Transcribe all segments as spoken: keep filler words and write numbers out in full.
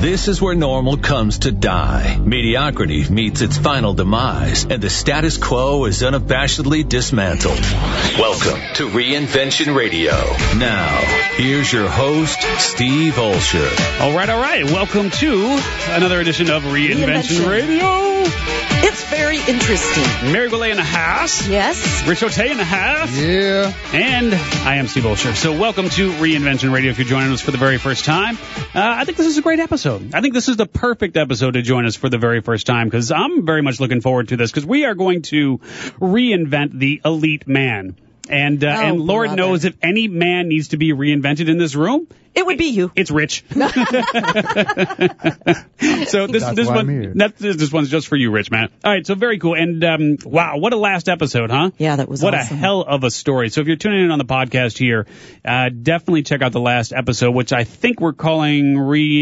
This is where normal comes to die. Mediocrity meets its final demise, and the status quo is unabashedly dismantled. Welcome to Reinvention Radio. Now, here's your host, Steve Olsher. All right, all right. Welcome to another edition of Reinvention, Reinvention. Radio. It's very interesting. Mary Goulet in the house. Yes. Rich O'Tay in the house. Yeah. And I am Steve Olsher. So welcome to Reinvention Radio if you're joining us for the very first time. Uh, I think this is a great episode. I think this is the perfect episode to join us for the very first time because I'm very much looking forward to this because we are going to reinvent the elite man. And uh, oh, and Lord brother. knows if any man needs to be reinvented in this room, it would be you. It's Rich. so this That's this why I'm one here. that, this one's just for you, Rich, man. All right, so very cool. And um, wow, what a last episode, huh? Yeah, that was what awesome. a hell of a story. So if you're tuning in on the podcast here, uh, definitely check out the last episode, which I think we're calling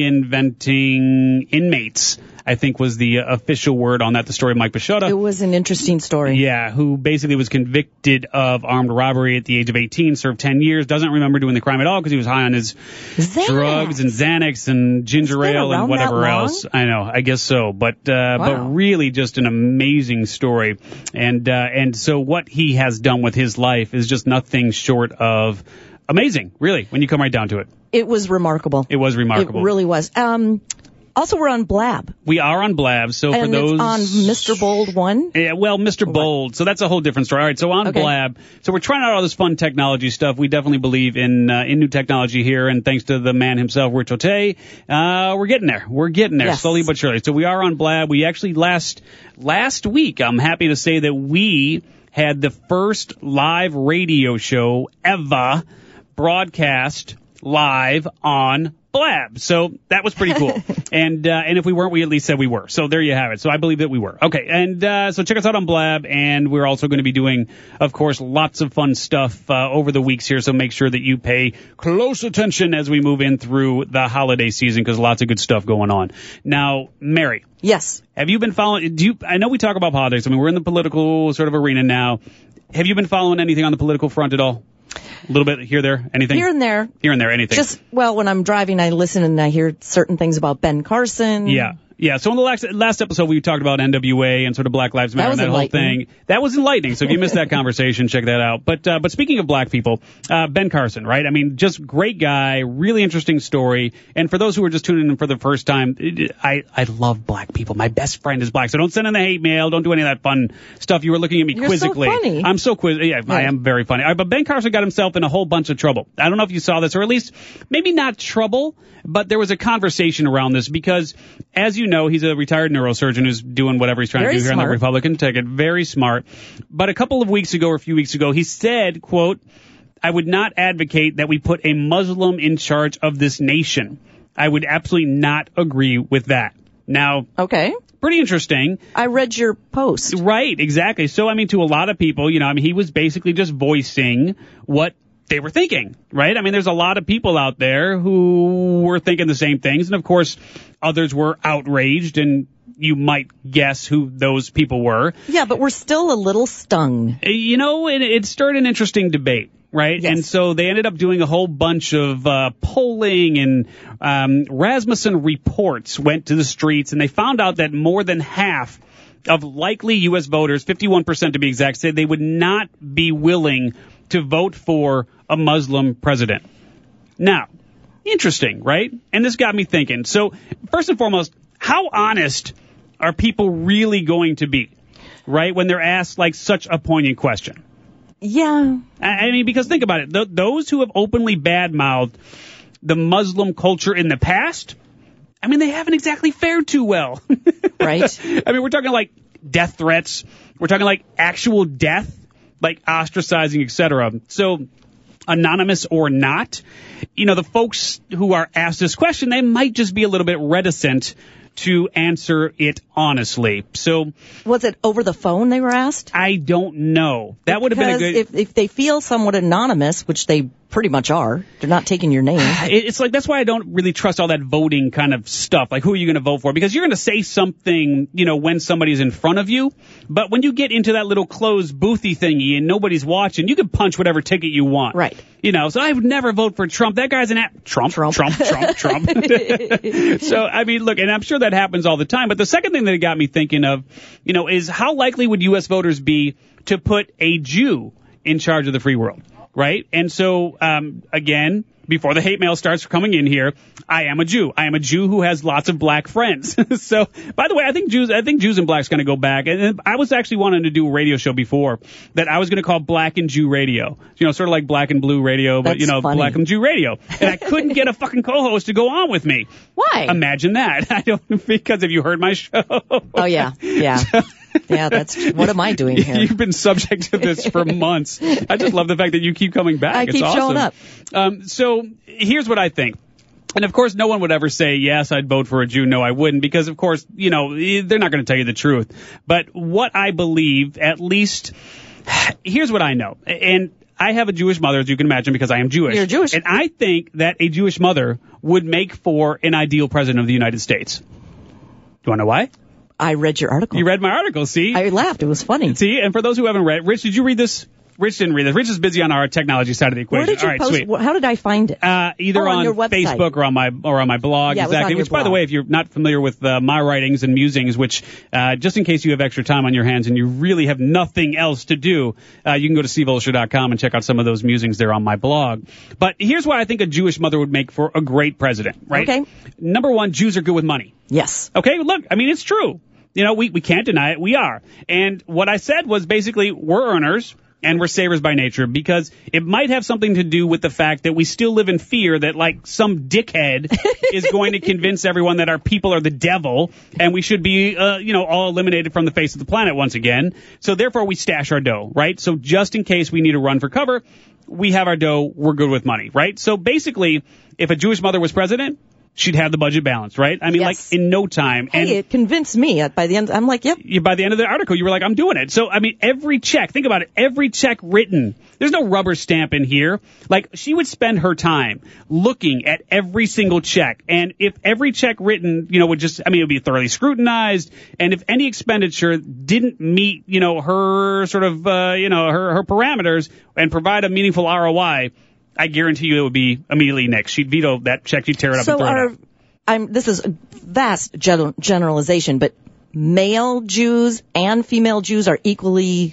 Reinventing Inmates. I think was the official word on that, the story of Mike Pichota. It was an interesting story. Yeah, who basically was convicted of armed robbery at the age of eighteen, served ten years, doesn't remember doing the crime at all because he was high on his Xanax. drugs and Xanax and ginger It's been ale and around whatever that long? else. I know, I guess so. But uh, Wow. but really just an amazing story. And uh, and so what he has done with his life is just nothing short of amazing, really, when you come right down to it. It was remarkable. It was remarkable. It really was. Um, also, we're on Blab. We are on Blab, so and for those... it's on Mister Bold one. Yeah, well, Mister Bold, so that's a whole different story. All right, so on Okay. Blab, so we're trying out all this fun technology stuff. We definitely believe in uh, in new technology here, and thanks to the man himself, Rich O'Tay, uh, we're getting there. We're getting there, Yes. slowly but surely. So we are on Blab. We actually, last last week, I'm happy to say that we had the first live radio show ever broadcast live on Blab. So that was pretty cool. and uh, and if we weren't, we at least said we were. So there you have it. So I believe that we were. Okay, and uh, so check us out on Blab, and we're also going to be doing, of course, lots of fun stuff uh, over the weeks here, so make sure that you pay close attention as we move in through the holiday season, because lots of good stuff going on. Now, Mary, Yes. have you been following, do you, I know we talk about politics. I mean, we're in the political sort of arena now. Have you been following anything on the political front at all? A little bit here, there, anything? Here and there. Here and there, anything. Just, well, when I'm driving, I listen and I hear certain things about Ben Carson. Yeah. Yeah, so in the last, last episode, we talked about N W A and sort of Black Lives Matter That was and that whole enlightening. thing. That was enlightening. So if you missed that conversation, check that out. But uh, but speaking of black people, uh, Ben Carson, right? I mean, just great guy, really interesting story. And for those who are just tuning in for the first time, it, I, I love black people. My best friend is black. So don't send in the hate mail. Don't do any of that fun stuff. You were looking at me You're quizzically. so funny. I'm so quiz. Yeah, I Yeah. am very funny. All right, but Ben Carson got himself in a whole bunch of trouble. I don't know if you saw this, or at least maybe not trouble, but there was a conversation around this because, as you know, he's a retired neurosurgeon who's doing whatever he's trying Very to do here on the smart. Republican ticket. Very smart. But a couple of weeks ago or a few weeks ago, he said, quote, "I would not advocate that we put a Muslim in charge of this nation. I would absolutely not agree with that." Now, Okay. pretty interesting. I read your post. Right, exactly. So, I mean, to a lot of people, you know, I mean, he was basically just voicing what they were thinking, right? I mean, there's a lot of people out there who were thinking the same things. And, of course, others were outraged, and you might guess who those people were. Yeah, but we're still a little stung. You know, it, it stirred an interesting debate. Right. Yes. And so they ended up doing a whole bunch of uh, polling, and um, Rasmussen Reports went to the streets, and they found out that more than half of likely U S voters, fifty-one percent to be exact, said they would not be willing to vote for a Muslim president. Now, interesting, right? And this got me thinking. So first and foremost, how honest are people really going to be, right, when they're asked like such a poignant question? Yeah. I I mean, because think about it. Th- those who have openly badmouthed the Muslim culture in the past, I mean, they haven't exactly fared too well. Right. I mean, we're talking like death threats. We're talking like actual death, like ostracizing, et cetera. So, anonymous or not, you know, the folks who are asked this question, they might just be a little bit reticent to answer it honestly. So Was it over the phone they were asked? I don't know. That would have been a good... If, if they feel somewhat anonymous, which they pretty much are, they're not taking your name. It's like, that's why I don't really trust all that voting kind of stuff. Like, who are you going to vote for? Because you're going to say something, you know, when somebody's in front of you. But when you get into that little closed boothy thingy and nobody's watching, you can punch whatever ticket you want. Right. You know, so I would never vote for Trump. That guy's an a- Trump, Trump, Trump, Trump, Trump. So, I mean, look, and I'm sure that happens all the time. But the second thing that it got me thinking of, you know, is how likely would U S voters be to put a Jew in charge of the free world? Right? And so, um, again, before the hate mail starts coming in here, I am a Jew. I am a Jew who has lots of black friends. So, by the way, I think Jews, I think Jews and Blacks going to go back. And I was actually wanting to do a radio show before that I was going to call Black and Jew Radio. You know, sort of like Black and Blue Radio, but, That's you know, funny. Black and Jew Radio. And I couldn't get a fucking co-host to go on with me. Why? Imagine that. I don't, because have you heard my show? Oh, yeah. Yeah. Yeah, that's, what am I doing here? You've been subject to this for months. I just love the fact that you keep coming back. I it's keep awesome. showing up. Um, so here's what I think. And of course, no one would ever say, yes, I'd vote for a Jew. No, I wouldn't. Because of course, you know, they're not going to tell you the truth. But what I believe, at least, here's what I know. And I have a Jewish mother, as you can imagine, because I am Jewish. You're Jewish. And I think that a Jewish mother would make for an ideal president of the United States. Do you want to know why? I read your article. You read my article, see? I laughed. It was funny. See, and for those who haven't read, Rich, did you read this? Rich didn't read this. Rich is busy on our technology side of the equation. Where did you All right, post? sweet. How did I find it? Uh, either Oh, on on, your website. Facebook or on my or on my blog, Yeah, it was exactly. on your Which, by the blog. way, if you're not familiar with uh, my writings and musings, which uh, just in case you have extra time on your hands and you really have nothing else to do, uh, you can go to steve olsher dot com and check out some of those musings there on my blog. But here's why I think a Jewish mother would make for a great president. Right? Okay. Number one, Jews are good with money. Yes. Okay, look, I mean, it's true. You know, we, we can't deny it. We are. And what I said was basically we're earners and we're savers by nature because it might have something to do with the fact that we still live in fear that, like, some dickhead is going to convince everyone that our people are the devil and we should be, uh, you know, all eliminated from the face of the planet once again. So therefore we stash our dough, right? So just in case we need to run for cover, we have our dough. We're good with money, right? So basically, if a Jewish mother was president, she'd have the budget balanced, right? I mean, Yes. like, in no time. Hey, And it convinced me. By the end, I'm like, yep. you, by the end of the article, you were like, I'm doing it. So, I mean, every check, think about it, every check written, there's no rubber stamp in here. Like, she would spend her time looking at every single check. And if every check written, you know, would just, I mean, it would be thoroughly scrutinized. And if any expenditure didn't meet, you know, her sort of, uh, you know, her, her parameters and provide a meaningful R O I, I guarantee you it would be immediately nixed. She'd veto that check. She'd tear it up So and throw are, it out. I'm, this is a vast gen- generalization, but male Jews and female Jews are equally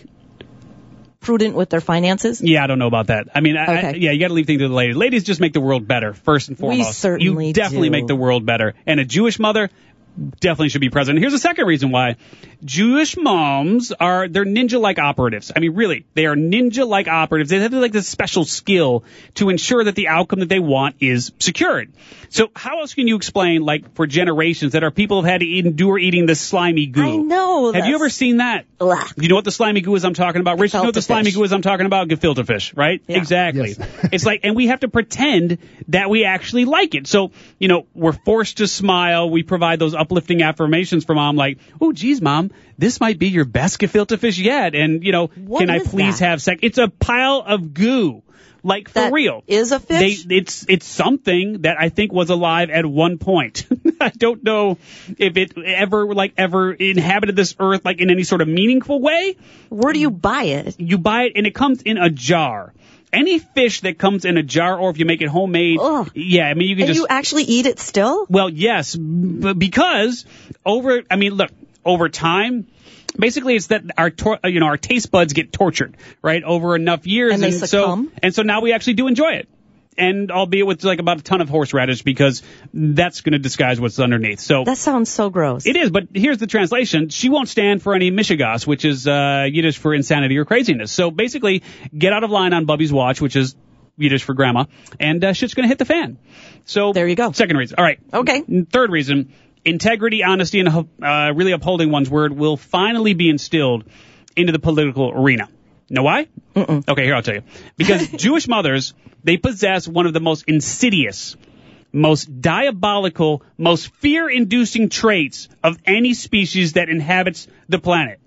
prudent with their finances? Yeah, I don't know about that. I mean, I, Okay. I, yeah, you got to leave things to the ladies. Ladies just make the world better, first and foremost. certainly You definitely do. make the world better. And a Jewish mother definitely should be president. Here's the second reason why. Jewish moms are, they're ninja-like operatives. I mean, really, they are ninja-like operatives. They have like this special skill to ensure that the outcome that they want is secured. So how else can you explain, like, for generations that our people have had to eat, endure eating this slimy goo? I know. Have that's- you ever seen that? Ugh. You know what the slimy goo is I'm talking about? Rich, you know what the Gefilte slimy fish. goo is I'm talking about? Gefilte fish, right? Yeah. Exactly. It's like, and we have to pretend that we actually like it. So, you know, we're forced to smile. We provide those uplifting affirmations for mom, like, oh, geez, mom, this might be your best gefilte fish yet. And, you know, What can I is please that? have sex? It's a pile of goo. Like, for That real. is a fish? They, it's it's something that I think was alive at one point. I don't know if it ever, like, ever inhabited this earth, like, in any sort of meaningful way. Where do you buy it? You buy it, and it comes in a jar. Any fish that comes in a jar, or if you make it homemade, Ugh. yeah, I mean, you can And just... you actually eat it still? Well, yes, b- because over, I mean, look, over time, basically it's that our, tor- you know, our taste buds get tortured, right, over enough years. And they so, succumb? and so now we actually do enjoy it. And albeit with like about a ton of horseradish, because that's going to disguise what's underneath. So That sounds so gross. it is, but here's the translation. She won't stand for any mishigas, which is uh, Yiddish for insanity or craziness. So basically, get out of line on Bubby's watch, which is Yiddish for grandma, and uh, shit's going to hit the fan. So There you go. Second reason. All right. Okay. Third reason, integrity, honesty, and uh, really upholding one's word will finally be instilled into the political arena. Know why? Mm-mm. Okay, here I'll tell you. Because Jewish mothers, they possess one of the most insidious most diabolical, most fear-inducing traits of any species that inhabits the planet.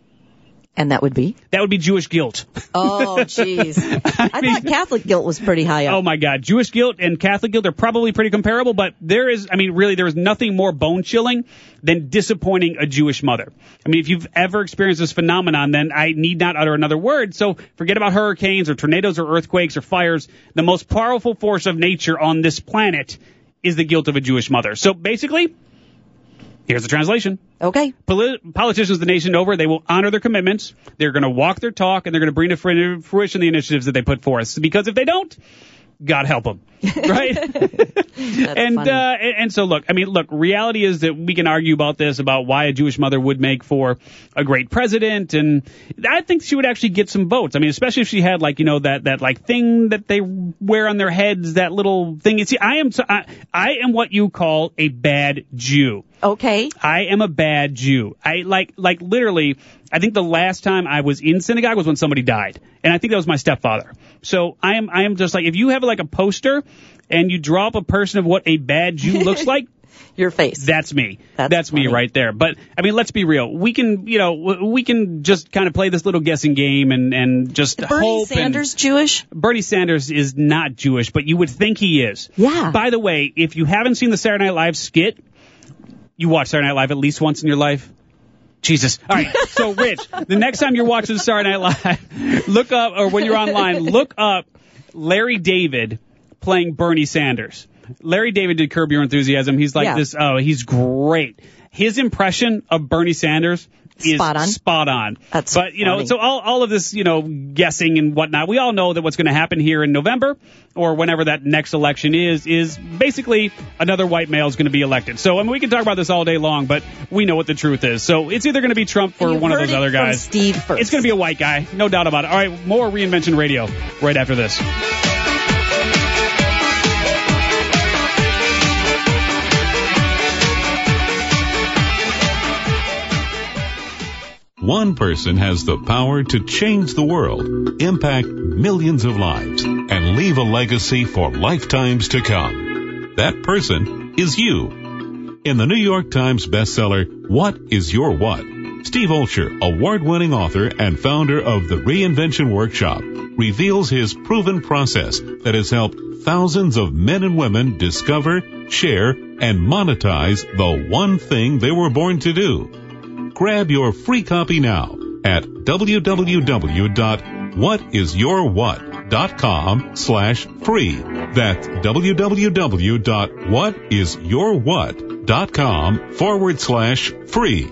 And that would be? That would be Jewish guilt. Oh, jeez. I, I mean, thought Catholic guilt was pretty high up. Oh, my God. Jewish guilt and Catholic guilt are probably pretty comparable, but there is, I mean, really, there is nothing more bone-chilling than disappointing a Jewish mother. I mean, if you've ever experienced this phenomenon, then I need not utter another word. So forget about hurricanes or tornadoes or earthquakes or fires. The most powerful force of nature on this planet is the guilt of a Jewish mother. So basically, here's the translation. Okay. Poli- politicians the nation over, they will honor their commitments. They're going to walk their talk, and they're going to bring to fru- fruition the initiatives that they put forth. Because if they don't, God help them, right? and uh, and and so look, I mean, look, reality is that we can argue about this, about why a Jewish mother would make for a great president, and I think she would actually get some votes. I mean, especially if she had like you know that that like thing that they wear on their heads, that little thing. You see, I am so, I, I am what you call a bad Jew. Okay. I am a bad Jew. I like like literally. I think the last time I was in synagogue was when somebody died, and I think that was my stepfather. So I am I am just like, if you have like a poster and you draw up a person of what a bad Jew looks like, your face. That's me. That's, that's me right there. But I mean, let's be real. We can, you know, we can just kind of play this little guessing game and and just Is Bernie hope. Sanders and, Jewish? Bernie Sanders is not Jewish, but you would think he is. Yeah. By the way, if you haven't seen the Saturday Night Live skit, you watch Saturday Night Live at least once in your life. Jesus. All right. So, Rich, the next time you're watching Saturday Night Live, look up, or when you're online, look up Larry David playing Bernie Sanders. Larry David did Curb Your Enthusiasm. He's like yeah. this. Oh, he's great. His impression of Bernie Sanders is spot on. Spot on. That's but, you know, funny. so all, all of this, you know, guessing and whatnot, we all know that what's going to happen here in November or whenever that next election is, is basically another white male is going to be elected. So, I mean, we can talk about this all day long, but we know what the truth is. So it's either going to be Trump or you one of heard those it other from guys. Steve first. It's going to be a white guy. No doubt about it. All right, more Reinvention Radio right after this. One person has the power to change the world, impact millions of lives, and leave a legacy for lifetimes to come. That person is you. In the New York Times bestseller, What is Your What? Steve Olsher, award-winning author and founder of the Reinvention Workshop, reveals his proven process that has helped thousands of men and women discover, share, and monetize the one thing they were born to do. Grab your free copy now at w w w dot what is your what dot com slash free. That's w w w dot what is your what dot com forward slash free.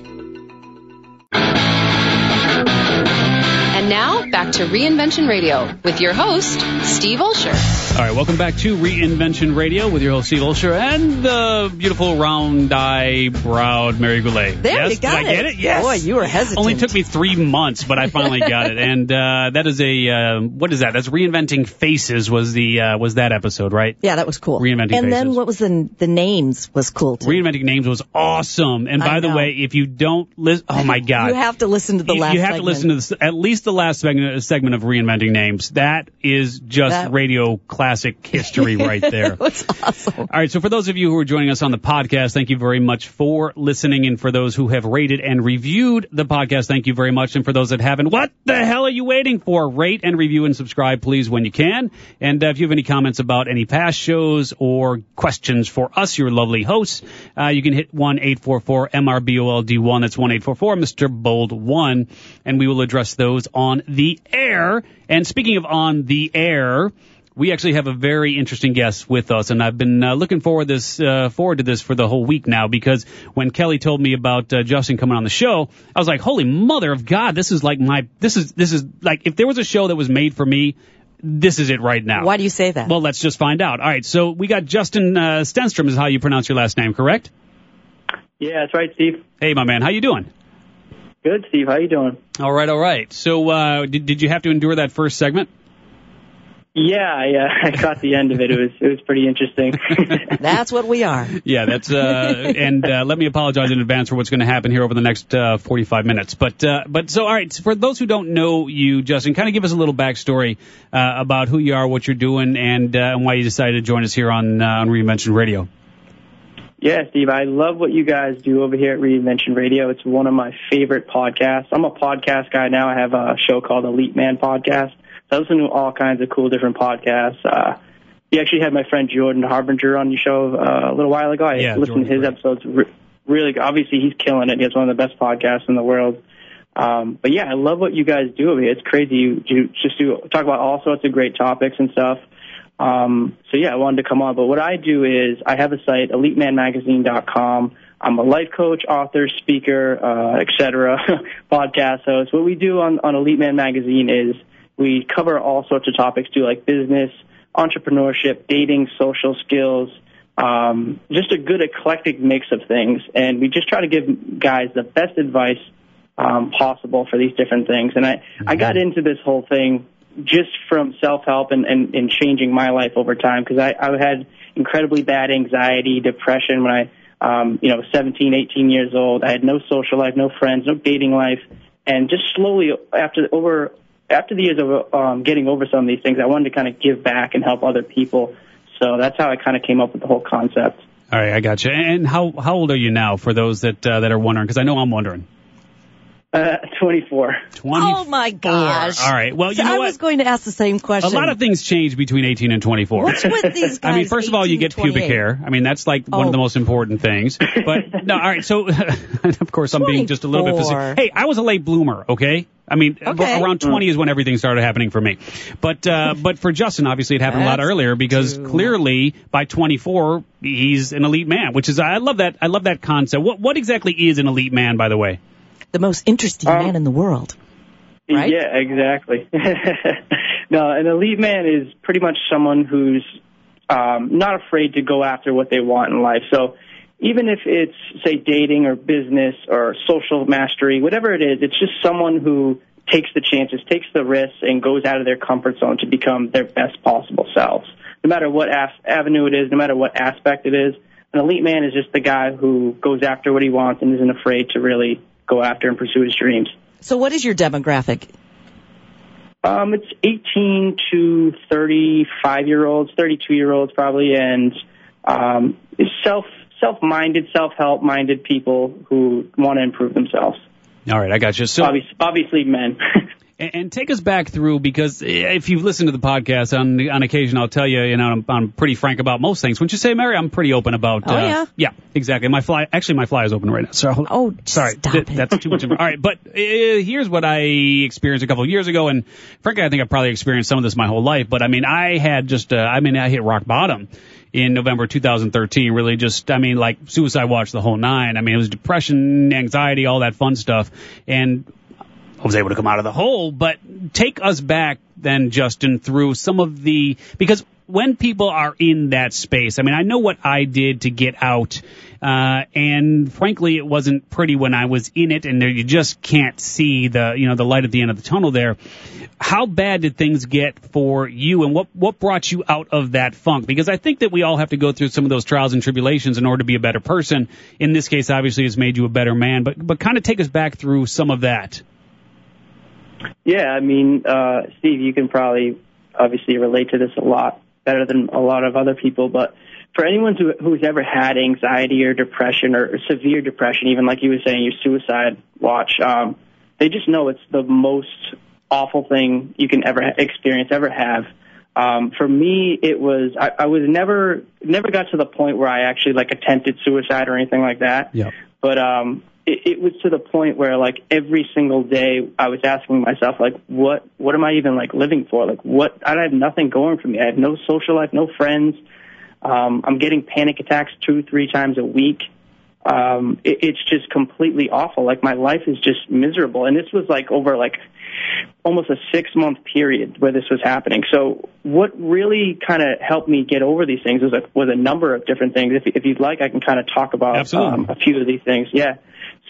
And now, back to Reinvention Radio with your host, Steve Olsher. All right, welcome back to Reinvention Radio with your host, Steve Olsher, and the beautiful round-eye-browed Mary Goulet. There, yes? you got Did I get it? Yes. Boy, you were hesitant. Only took me three months, but I finally got it. And uh, that is a, uh, what is that? That's Reinventing Faces was the uh, was that episode, right? Yeah, that was cool. Reinventing and Faces. then what was the the names was cool, too. Reinventing Names was awesome. And by I the know. way, if you don't listen, oh, my God. You have to listen to the you, last You have segment. to listen to this, at least the last segment, segment of Reinventing Names. That is just That- radio classic history right there. That's awesome. All right, so for those of you who are joining us on the podcast, thank you very much for listening. And for those who have rated and reviewed the podcast, thank you very much. And for those that haven't, what the hell are you waiting for? Rate and review and subscribe, please, when you can. And uh, if you have any comments about any past shows or questions for us, your lovely hosts, uh, you can hit one eight four four M R B O L D one. That's one eight four four Mister Bold one. And we will address those on the air. And speaking of on the air, we actually have a very interesting guest with us, and I've been uh, looking forward this uh, forward to this for the whole week now, because when Kelly told me about uh, Justin coming on the show, I was like, "Holy mother of God! This is like my this is this is like if there was a show that was made for me, this is it right now." Why do you say that? Well, let's just find out. All right, so we got Justin uh, Stenstrom is how you pronounce your last name, correct? Yeah, that's right, Steve. Hey, my man, how you doing? Good, Steve. How you doing? All right, all right. So uh, did did you have to endure that first segment? Yeah, yeah, I caught the end of it. It was it was pretty interesting. That's what we are. Yeah, that's uh, and uh, let me apologize in advance for what's going to happen here over the next uh, forty-five minutes. But uh, but so all right, for those who don't know you, Justin, kind of give us a little backstory uh, about who you are, what you're doing, and uh, why you decided to join us here on uh, on Reinvention Radio. Yeah, Steve, I love what you guys do over here at Reinvention Radio. It's one of my favorite podcasts. I'm a podcast guy now. I have a show called Elite Man Podcast. I listen to all kinds of cool different podcasts. Uh, you actually had my friend Jordan Harbinger on your show uh, a little while ago. I yeah, listened Jordan's to his great. episodes. Re- really, obviously, he's killing it. He has one of the best podcasts in the world. Um, but, yeah, I love what you guys do over here. It's crazy. You, you just do talk about all sorts of great topics and stuff. Um, so, yeah, I wanted to come on. But what I do is I have a site, elite man magazine dot com. I'm a life coach, author, speaker, uh, et cetera, podcast host. What we do on, on Elite Man Magazine is we cover all sorts of topics, do like business, entrepreneurship, dating, social skills, um, just a good eclectic mix of things. And we just try to give guys the best advice um, possible for these different things. And I, mm-hmm. I got into this whole thing just from self-help and, and, and changing my life over time because I, I had incredibly bad anxiety, depression when I, um, you know, seventeen, eighteen years old. I had no social life, no friends, no dating life. And just slowly after over after the years of um, getting over some of these things, I wanted to kind of give back and help other people. So that's how I kind of came up with the whole concept. All right, I got you. And how how old are you now for those that uh, that are wondering? Because I know I'm wondering. Uh, twenty-four. twenty-four. Oh, my gosh. All right. Well, you so know I what? was going to ask the same question. A lot of things change between eighteen and twenty-four. What's with these guys? I mean, first of all, you get pubic hair. I mean, that's like oh. one of the most important things. But, no, all right. So, of course, I'm being just a little bit facetious. Hey, I was a late bloomer, okay? I mean, okay. around twenty is when everything started happening for me. But uh, but for Justin, obviously, it happened That's a lot earlier because true. Clearly by twenty-four, he's an elite man, which is I love that. I love that concept. What what exactly is an elite man, by the way? The most interesting um, man in the world, right? Yeah, exactly. No, an elite man is pretty much someone who's um, not afraid to go after what they want in life. So even if it's, say, dating or business or social mastery, whatever it is, it's just someone who takes the chances, takes the risks, and goes out of their comfort zone to become their best possible selves. No matter what af- avenue it is, no matter what aspect it is, an elite man is just the guy who goes after what he wants and isn't afraid to really go after and pursue his dreams. So what is your demographic? Um, it's eighteen to thirty-five-year-olds, thirty-two-year-olds probably, and um, self, self-minded, self-help-minded people who want to improve themselves. All right, I got you. So obviously, obviously men. and, and take us back through, because if you've listened to the podcast, on on occasion I'll tell you, you know, I'm, I'm pretty frank about most things. Wouldn't you say, Mary? I'm pretty open about. Oh, uh, yeah? Yeah, exactly. My fly, actually, my fly is open right now. So, oh, sorry, stop th- it. that's too much. All right, but uh, here's what I experienced a couple of years ago, and frankly, I think I've probably experienced some of this my whole life. But I mean, I had just, uh, I mean, I hit rock bottom in November two thousand thirteen, really just, I mean, like suicide watch, the whole nine. I mean, it was depression, anxiety, all that fun stuff. And I was able to come out of the hole. But take us back then, Justin, through some of the, because when people are in that space, I mean, I know what I did to get out. Uh, and frankly, it wasn't pretty when I was in it, and there, you just can't see the, you know, the light at the end of the tunnel there. How bad did things get for you, and what, what brought you out of that funk? Because I think that we all have to go through some of those trials and tribulations in order to be a better person. In this case, obviously, it's made you a better man, but, but kind of take us back through some of that. Yeah, I mean, uh, Steve, you can probably obviously relate to this a lot better than a lot of other people, but for anyone who, who's ever had anxiety or depression or, or severe depression, even like you were saying, your suicide watch, um, they just know it's the most awful thing you can ever experience, ever have. Um, for me, it was, I, I was never, never got to the point where I actually like attempted suicide or anything like that. Yeah. But, um, it, it was to the point where like every single day I was asking myself, like, what, what am I even like living for? Like what, I have nothing going for me. I have no social life, no friends. Um, I'm getting panic attacks two, three times a week. Um, it, it's just completely awful. Like my life is just miserable. And this was like over like almost a six month period where this was happening. So what really kind of helped me get over these things was a, was a number of different things. If, if you'd like, I can kind of talk about um, a few of these things. Yeah.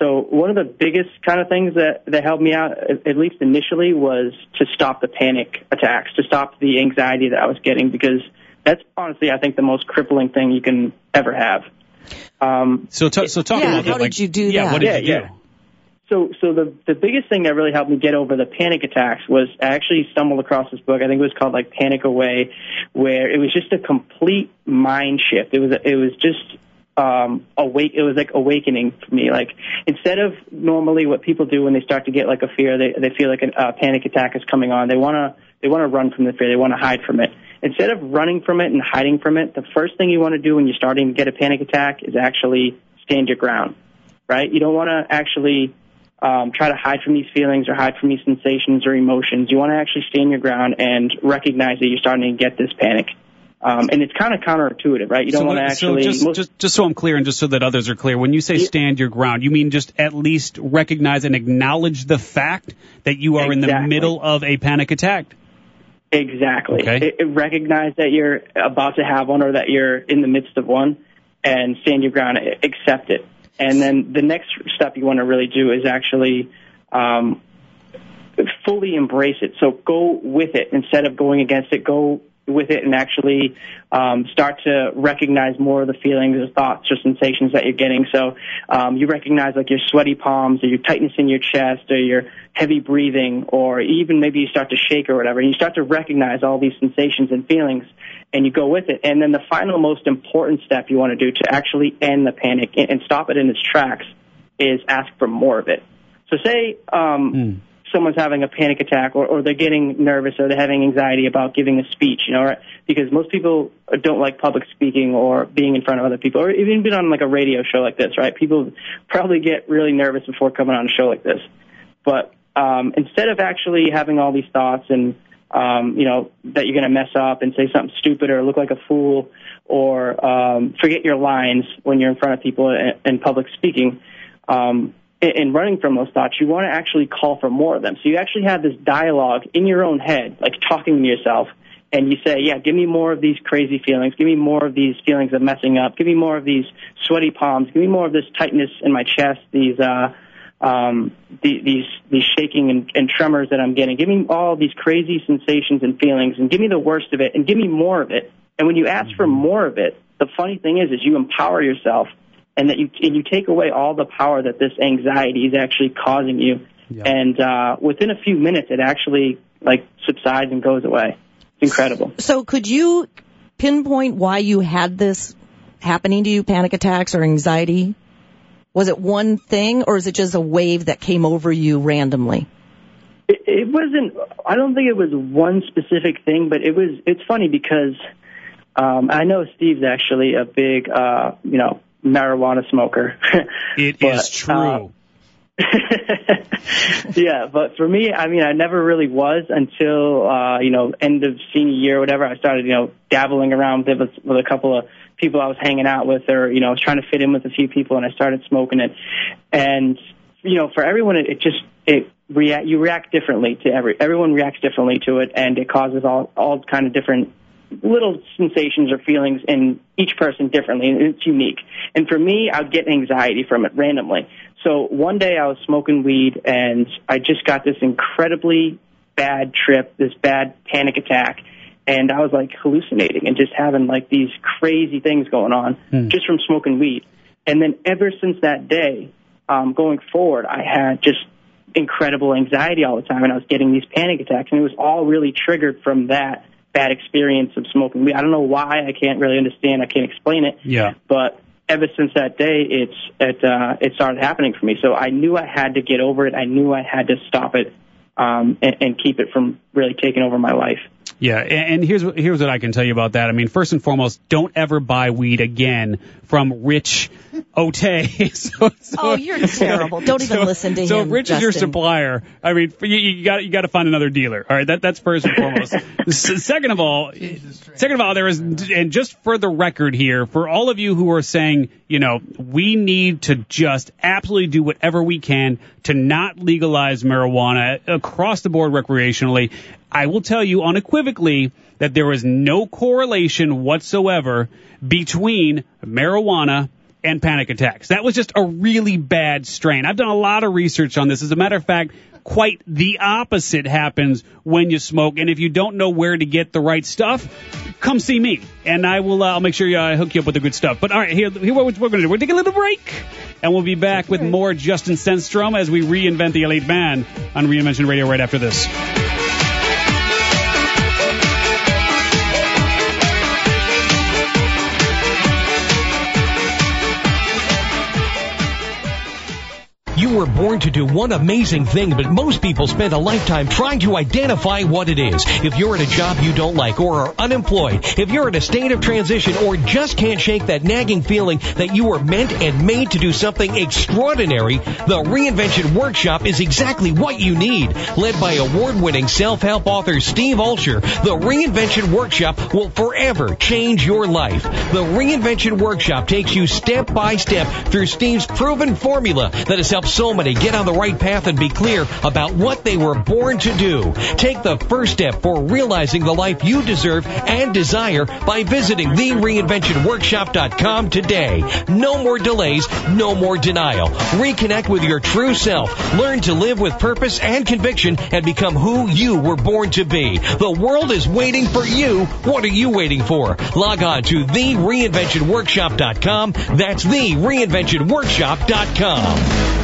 So one of the biggest kind of things that, that helped me out, at, at least initially, was to stop the panic attacks, to stop the anxiety that I was getting, because that's honestly, I think, the most crippling thing you can ever have. Um, so, t- so talk yeah, about how that. did Like, you do yeah, that? what did yeah, you do? Yeah. So, so the the biggest thing that really helped me get over the panic attacks was I actually stumbled across this book. I think it was called like Panic Away, where it was just a complete mind shift. It was it was just um, awake. It was like awakening for me. Like instead of normally what people do when they start to get like a fear, they they feel like a uh, panic attack is coming on. They wanna they wanna run from the fear. They wanna hide from it. Instead of running from it and hiding from it, the first thing you want to do when you're starting to get a panic attack is actually stand your ground. Right? You don't want to actually Um, try to hide from these feelings or hide from these sensations or emotions. You want to actually stand your ground and recognize that you're starting to get this panic. Um, and it's kind of counterintuitive, right? You don't so want to what, actually... So just, most, just, just so I'm clear and just so that others are clear, when you say stand your ground, you mean just at least recognize and acknowledge the fact that you are exactly. in the middle of a panic attack? Exactly. Okay. It, it recognize that you're about to have one or that you're in the midst of one, and stand your ground, accept it. And then the next step you want to really do is actually um, fully embrace it. So go with it instead of going against it. Go with it and actually um, start to recognize more of the feelings or thoughts or sensations that you're getting. So um, you recognize like your sweaty palms or your tightness in your chest or your heavy breathing, or even maybe you start to shake or whatever. And you start to recognize all these sensations and feelings, and you go with it. And then the final most important step you want to do to actually end the panic and stop it in its tracks is ask for more of it. So say um, mm. someone's having a panic attack, or, or they're getting nervous, or they're having anxiety about giving a speech, you know, right? Because most people don't like public speaking or being in front of other people, or even being on like a radio show like this, right? People probably get really nervous before coming on a show like this. But um, instead of actually having all these thoughts and Um, you know, that you're going to mess up and say something stupid or look like a fool or um, forget your lines when you're in front of people in, in public speaking, um, and running from those thoughts, you want to actually call for more of them. So you actually have this dialogue in your own head, like talking to yourself, and you say, yeah, give me more of these crazy feelings. Give me more of these feelings of messing up. Give me more of these sweaty palms. Give me more of this tightness in my chest, these uh Um, the, these these shaking and, and tremors that I'm getting. Give me all these crazy sensations and feelings, and give me the worst of it, and give me more of it. And when you ask for more of it, the funny thing is, is you empower yourself, and that you and you take away all the power that this anxiety is actually causing you. Yeah. And uh, within a few minutes, it actually like subsides and goes away. It's incredible. So, could you pinpoint why you had this happening to you, panic attacks or anxiety? Was it one thing, or is it just a wave that came over you randomly? It, it wasn't. I don't think it was one specific thing, but it was. It's funny because um, I know Steve's actually a big, uh, you know, marijuana smoker. It but, is true. Uh, yeah, but for me, I mean, I never really was until uh, you know, end of senior year or whatever. I started, you know, dabbling around with, with a couple of people I was hanging out with, or, you know, I was trying to fit in with a few people, and I started smoking it. And, you know, for everyone, it, it just, it react, you react differently to every, everyone reacts differently to it, and it causes all, all kind of different little sensations or feelings in each person differently, and it's unique. And for me, I would get anxiety from it randomly. So one day I was smoking weed, and I just got this incredibly bad trip, this bad panic attack, and I was like hallucinating and just having like these crazy things going on mm. just from smoking weed. And then ever since that day, um, going forward, I had just incredible anxiety all the time, and I was getting these panic attacks, and it was all really triggered from that bad experience of smoking weed. I don't know why. I can't really understand. I can't explain it. Yeah. But ever since that day, it's it uh, it started happening for me. So I knew I had to get over it. I knew I had to stop it um, and, and keep it from really taking over my life. Yeah, and here's what, here's what I can tell you about that. I mean, first and foremost, don't ever buy weed again from Rich Otay. so, so, oh, you're terrible. Don't even so, listen to so him, So Rich Justin. is your supplier. I mean, you, you got you got to find another dealer. All right, that that's first and foremost. Second of all, second of all, there is, and just for the record here, for all of you who are saying, you know, we need to just absolutely do whatever we can to not legalize marijuana across the board recreationally, I will tell you unequivocally that there is no correlation whatsoever between marijuana and panic attacks. That was just a really bad strain. I've done a lot of research on this. As a matter of fact, quite the opposite happens when you smoke. And if you don't know where to get the right stuff, come see me, and I will. Uh, I'll make sure you, I uh, hook you up with the good stuff. But all right, here, here what we're going to do. We're taking a little break, and we'll be back with more Justin Stenstrom as we reinvent the elite man on Reinvention Radio right after this. You were born to do one amazing thing, but most people spend a lifetime trying to identify what it is. If you're at a job you don't like or are unemployed, if you're in a state of transition or just can't shake that nagging feeling that you were meant and made to do something extraordinary, the Reinvention Workshop is exactly what you need. Led by award-winning self-help author Steve Olsher, the Reinvention Workshop will forever change your life. The Reinvention Workshop takes you step by step through Steve's proven formula that has helped so many get on the right path and be clear about what they were born to do. Take the first step for realizing the life you deserve and desire by visiting the reinvention workshop dot com today. No more delays, no more denial. Reconnect with your true self. Learn to live with purpose and conviction and become who you were born to be. The world is waiting for you. What are you waiting for? Log on to the reinvention workshop dot com. That's the reinvention workshop dot com.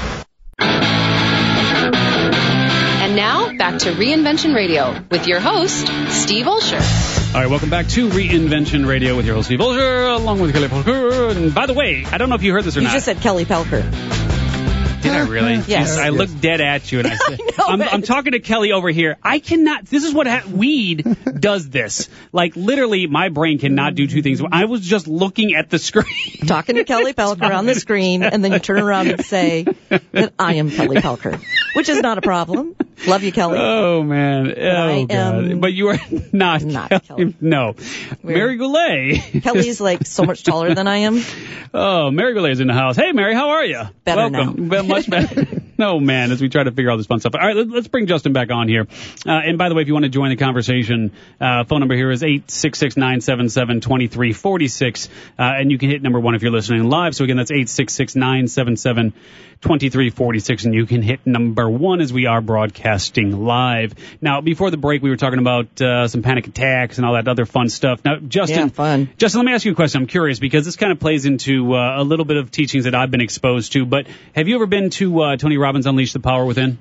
And now, back to Reinvention Radio with your host, Steve Olsher. All right, welcome back to Reinvention Radio with your host, Steve Olsher, along with Kelly Pelker. And by the way, I don't know if you heard this or you not. You just said Kelly Pelker. Did I really? Yes. I looked dead at you, and I said, I know, I'm, I'm talking to Kelly over here. I cannot, this is what, ha- weed does this. Like, literally, my brain cannot do two things. I was just looking at the screen. Talking to Kelly Pelker on the screen, and then you turn around and say that I am Kelly Pelker, which is not a problem. Love you, Kelly. Oh, man. Oh, I God. am But you are not, not Kelly. Kelly. No. We're- Mary Goulet. Kelly's like so much taller than I am. Oh, Mary Goulet's in the house. Hey, Mary, how are you? Better Welcome. now. Much better. No, man, as we try to figure all this fun stuff. All right, let's bring Justin back on here. Uh, and by the way, if you want to join the conversation, uh, phone number here is eight six six, nine seven seven, two three four six. Uh, and you can hit number one if you're listening live. So again, that's eight six six, nine seven seven, two three four six. And you can hit number one as we are broadcasting live. Now, before the break, we were talking about uh, some panic attacks and all that other fun stuff. Now, Justin, Yeah, fun. Justin, let me ask you a question. I'm curious because this kind of plays into uh, a little bit of teachings that I've been exposed to. But have you ever been to uh, Tony Robbins' Unleash the Power Within?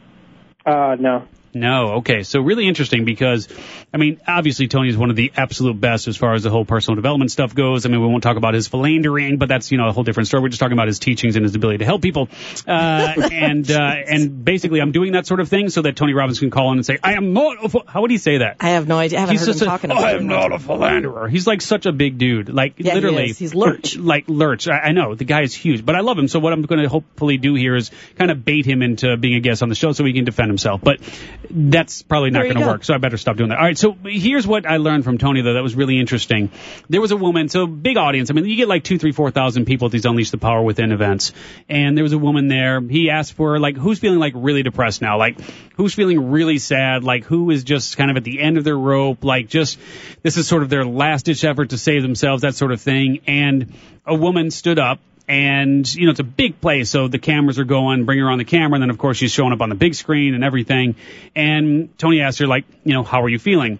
Uh, no. No. Okay. So really interesting because, I mean, obviously Tony is one of the absolute best as far as the whole personal development stuff goes. I mean, we won't talk about his philandering, but that's, you know, a whole different story. We're just talking about his teachings and his ability to help people. Uh, and, uh, and basically I'm doing that sort of thing so that Tony Robbins can call in and say, I am not, a, how would he say that? I have no idea. I haven't He's heard just him a, talking oh, about I it. am not a philanderer. He's like such a big dude. Like Yeah, he literally. is. He's Lurch. Like Lurch. I, I know. The guy is huge, but I love him. So what I'm going to hopefully do here is kind of bait him into being a guest on the show so he can defend himself. But that's probably not There you going to go. work. So I better stop doing that. All right. So here's what I learned from Tony, though, that was really interesting. There was a woman, so big audience. I mean, you get like two, three, four thousand people at these Unleash the Power Within events. And there was a woman there. He asked for, like, who's feeling like really depressed now? Like, who's feeling really sad? Like, who is just kind of at the end of their rope? Like, just, this is sort of their last ditch effort to save themselves, that sort of thing. And a woman stood up. And, you know, it's a big place, so the cameras are going, bring her on the camera, and then, of course, she's showing up on the big screen and everything. And Tony asked her, like, you know, how are you feeling?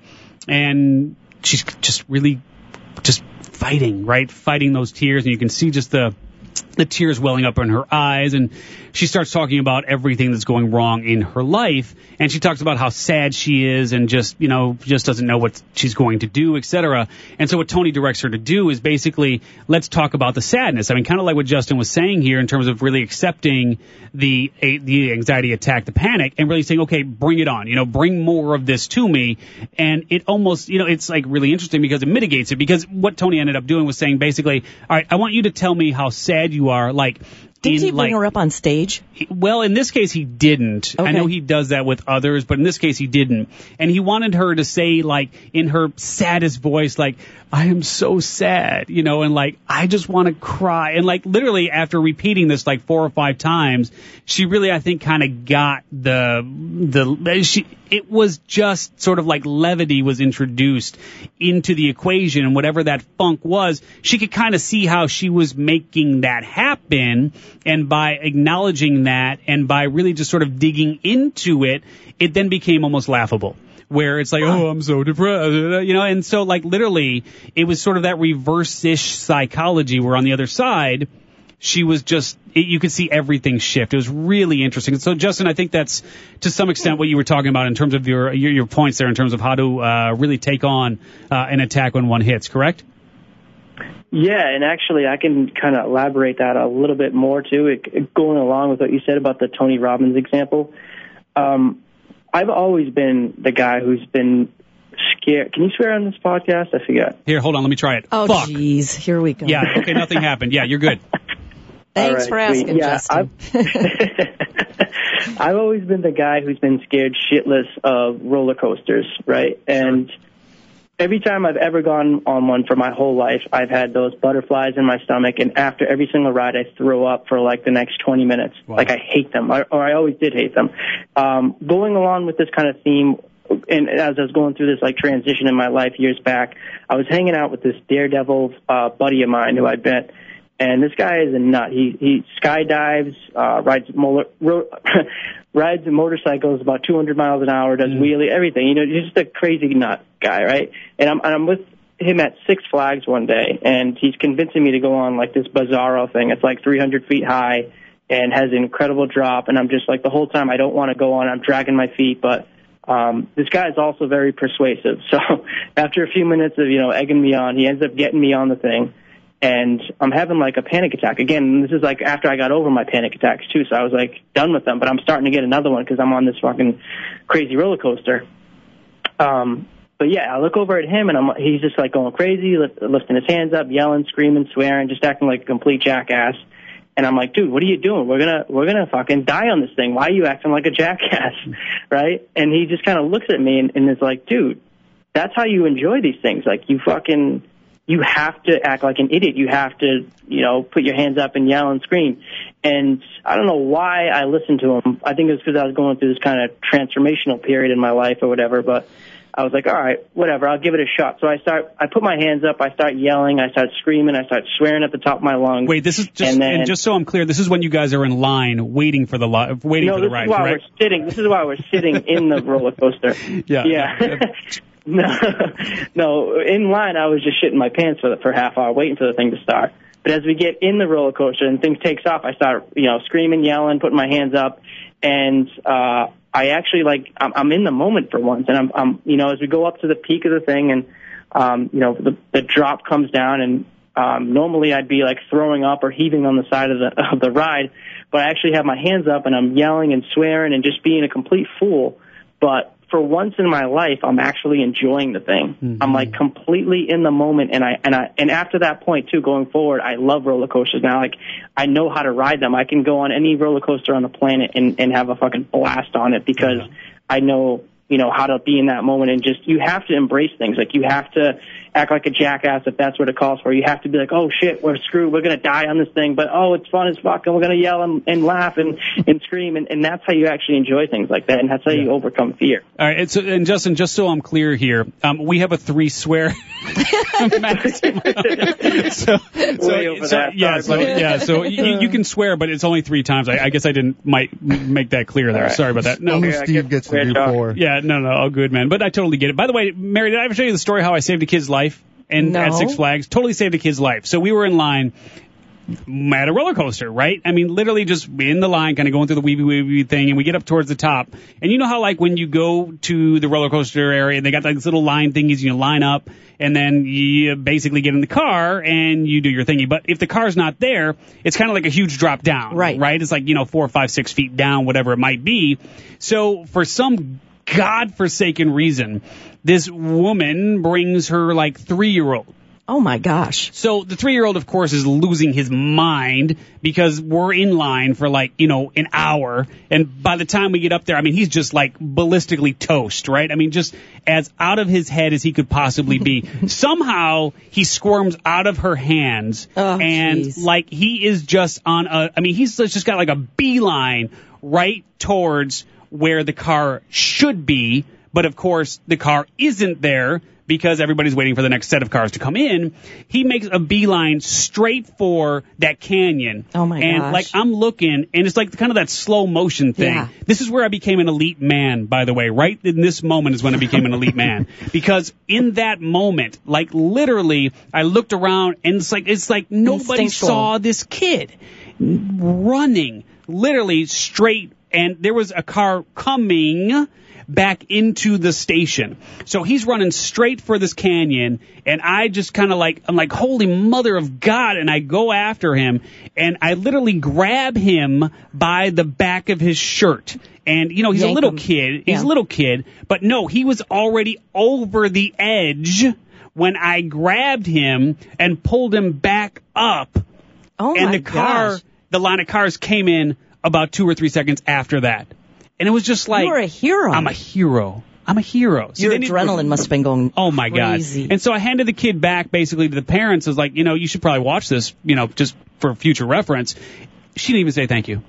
And she's just really just fighting, right? Fighting those tears, and you can see just the the tears welling up in her eyes, and she starts talking about everything that's going wrong in her life, and she talks about how sad she is and just, you know, just doesn't know what she's going to do, et cetera. And so what Tony directs her to do is basically, let's talk about the sadness. I mean, kind of like what Justin was saying here in terms of really accepting the a, the anxiety attack, the panic, and really saying, okay, bring it on, you know, bring more of this to me. And it almost, you know, it's like really interesting because it mitigates it, because what Tony ended up doing was saying basically, all right, I want you to tell me how sad you are, like, Didn't in, he bring like, her up on stage? he- well, in this case, he didn't. Okay. I know he does that with others, but in this case, he didn't. And he wanted her to say, like, in her saddest voice, like, I am so sad, you know, and like, I just want to cry. And like, literally, after repeating this like four or five times, she really, I think, kind of got the, the, she, it was just sort of like levity was introduced into the equation, and whatever that funk was, she could kind of see how she was making that happen, and by acknowledging that and by really just sort of digging into it, it then became almost laughable. Where it's like, oh, I'm so depressed, you know, and so like literally it was sort of that reverse-ish psychology where on the other side, she was just, it, you could see everything shift. It was really interesting. So, Justin, I think that's to some extent what you were talking about in terms of your your, your points there in terms of how to uh, really take on uh, an attack when one hits, correct? Yeah, and actually I can kind of elaborate that a little bit more, too, it, it, going along with what you said about the Tony Robbins example. Um, I've always been the guy who's been scared. Can you swear on this podcast? I forget. Here, hold on. Let me try it. Oh, Fuck. jeez. Here we go. Yeah, okay, nothing happened. Yeah, you're good. Thanks right, for asking, yeah, Justin. I've, I've always been the guy who's been scared shitless of roller coasters, right? And every time I've ever gone on one for my whole life, I've had those butterflies in my stomach, and after every single ride, I throw up for like the next twenty minutes. Wow. Like I hate them, or, or I always did hate them. Um, going along with this kind of theme, and as I was going through this like transition in my life years back, I was hanging out with this daredevil uh, buddy of mine who I met. And this guy is a nut. He he skydives, uh, rides mo- ro- rides motorcycles about two hundred miles an hour, does mm. wheelie, everything. You know, he's just a crazy nut guy, right? And I'm and I'm with him at Six Flags one day, and he's convincing me to go on like this Bizarro thing. It's like three hundred feet high and has an incredible drop. And I'm just like the whole time I don't want to go on. I'm dragging my feet, but um, this guy is also very persuasive. So after a few minutes of you know egging me on, he ends up getting me on the thing. And I'm having like a panic attack. Again, this is like after I got over my panic attacks too, so I was like done with them, but I'm starting to get another one because I'm on this fucking crazy roller coaster. Um, but yeah, I look over at him and I'm, he's just like going crazy, lift, lifting his hands up, yelling, screaming, swearing, just acting like a complete jackass. And I'm like, dude, what are you doing? We're gonna, we're gonna fucking die on this thing. Why are you acting like a jackass? Right? And he just kind of looks at me and, and is like, dude, that's how you enjoy these things. Like you fucking, you have to act like an idiot. You have to, you know, put your hands up and yell and scream. And I don't know why I listened to him. I think it was because I was going through this kind of transformational period in my life or whatever. But I was like, all right, whatever, I'll give it a shot. So I start, I put my hands up, I start yelling, I start screaming, I start swearing at the top of my lungs. Wait, this is just, and, then, and just so I'm clear, this is when you guys are in line waiting for the li- waiting no, for the ride, No, this is why correct? we're sitting. This is why we're sitting in the roller coaster. Yeah. Yeah. No, no. In line, I was just shitting my pants for the, for half hour, waiting for the thing to start. But as we get in the roller coaster and things takes off, I start, you know, screaming, yelling, putting my hands up, and uh, I actually like I'm, I'm in the moment for once. And I'm, I'm, you know, as we go up to the peak of the thing, and um, you know, the, the drop comes down, and um, normally I'd be like throwing up or heaving on the side of the of the ride, but I actually have my hands up and I'm yelling and swearing and just being a complete fool, but for once in my life, I'm actually enjoying the thing. Mm-hmm. I'm like completely in the moment, and I and I and after that point too, going forward, I love roller coasters now. Like I know how to ride them. I can go on any roller coaster on the planet and and have a fucking blast on it because yeah. I know you know how to be in that moment and just you have to embrace things. Like you have to act like a jackass if that's what it calls for. You have to be like, oh shit, we're screwed. We're gonna die on this thing, but oh, it's fun as fuck, and we're gonna yell and, and laugh and, and scream, and, and that's how you actually enjoy things like that, and that's how yeah. you overcome fear. All right, and, so, and Justin, just so I'm clear here, um, we have a three swear. so, so, so, that. yeah, so, yeah, so you, you can swear, but it's only three times. I, I guess I didn't might make that clear there. Right. Sorry about that. No, Only okay, Steve gets to do four. Yeah, no, no, all good, man. But I totally get it. By the way, Mary, did I ever show you the story how I saved a kid's life? And no. at Six Flags, totally saved a kid's life. So we were in line at a roller coaster, right? I mean, literally just in the line, kind of going through the weeby weeby thing, and we get up towards the top. And you know how, like, when you go to the roller coaster area, they got like this little line thingies, you line up, and then you basically get in the car and you do your thingy. But if the car's not there, it's kind of like a huge drop down, right? Right? It's like, you know, four, five, six feet down, whatever it might be. So for some godforsaken reason, this woman brings her like three-year-old. Oh my gosh. So the three-year-old, of course, is losing his mind because we're in line for like, you know, an hour. And by the time we get up there, I mean, he's just like ballistically toast, right? I mean, just as out of his head as he could possibly be. Somehow he squirms out of her hands. Oh, and geez. like he is just on a, I mean, he's just got like a beeline right towards where the car should be, but of course the car isn't there because everybody's waiting for the next set of cars to come in. He makes a beeline straight for that canyon. Oh, my and, gosh. like, I'm looking, and it's like kind of that slow motion thing. Yeah. This is where I became an elite man, by the way. Right in this moment is when I became an elite man. Because in that moment, like, literally, I looked around, and it's like, it's like nobody Instinctual. saw this kid running, literally straight, and there was a car coming back into the station. So he's running straight for this canyon, and I just kind of like, I'm like, holy mother of God, and I go after him, and I literally grab him by the back of his shirt. And, you know, he's Yank a little him. kid. He's Yeah. a little kid. But no, he was already over the edge when I grabbed him and pulled him back up. Oh, and my the car, gosh. the line of cars came in about two or three seconds after that. And it was just like, You're a hero. I'm a hero. I'm a hero. See, Your they need- adrenaline must have been going Oh, my crazy. God. And so I handed the kid back basically to the parents. I was like, you know, you should probably watch this, you know, just for future reference. She didn't even say thank you.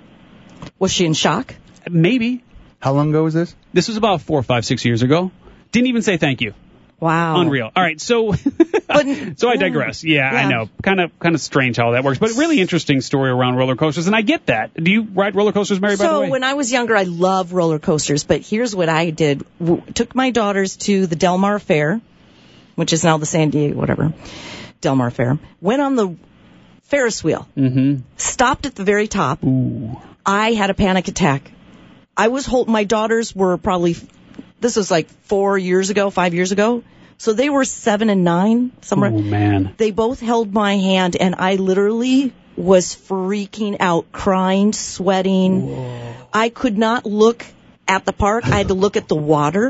Was she in shock? Maybe. How long ago was this? This was about four, five, six years ago. Didn't even say thank you. Wow. Unreal. All right, so But, so I yeah. digress. Yeah, I Yeah. know. Kind of kind of strange how that works, but really interesting story around roller coasters, and I get that. Do you ride roller coasters, Mary, by the So way? when I was younger, I loved roller coasters, but here's what I did. W- took my daughters to the Del Mar Fair, which is now the San Diego, whatever, Del Mar Fair. Went on the Ferris wheel. Mm-hmm. Stopped at the very top. Ooh. I had a panic attack. I was holding, my daughters were probably, this was like four years ago, five years ago. So they were seven and nine, somewhere. Oh, man. They both held my hand, and I literally was freaking out, crying, sweating. Whoa. I could not look at the park. I had to look at the water.